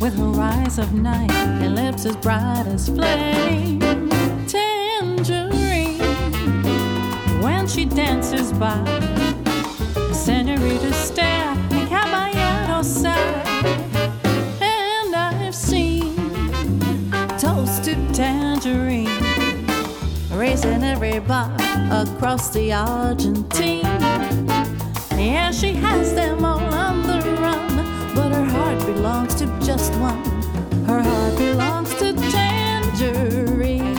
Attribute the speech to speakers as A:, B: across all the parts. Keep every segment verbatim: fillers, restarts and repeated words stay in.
A: with her eyes of night and lips as bright as flame. Tangerine, when she dances by, senorita stare and caballero sigh. And I've seen toast to tangerine, raising every bar across the Argentine. Yeah, she has them all on the run, but her heart belongs to just one. Her heart belongs to tangerine.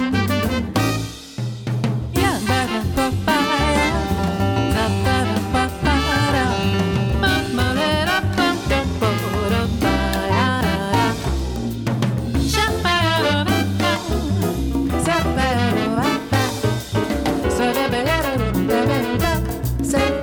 A: Yeah, ba-da-ba-ba-da, da-ba-da-ba-ba-da, ba-ba-da-ba-ba-da-ba-da-da, sha-ba-da-da-da, za-ba-da-da-da, za-da-ba-da-da-da-da, za-da-da-da.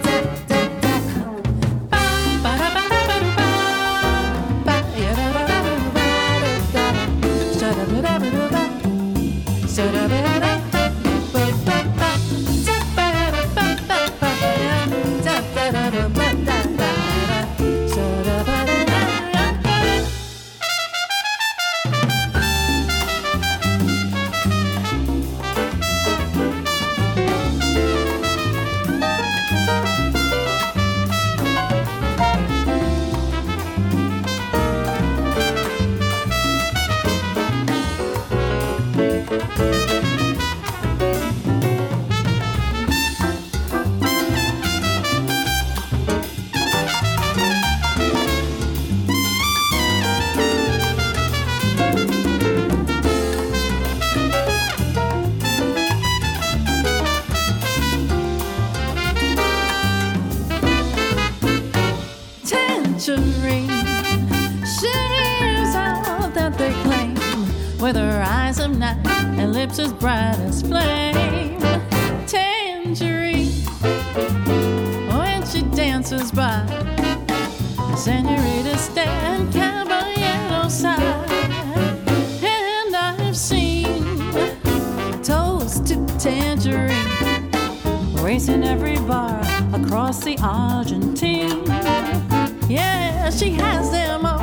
A: She's all that they claim, with her eyes of night and lips as bright as flame. Tangerine, when she dances by, senorita stare and caballero sigh. And I've seen toast to tangerine, racing every bar across the Argentine. Yeah, she has them all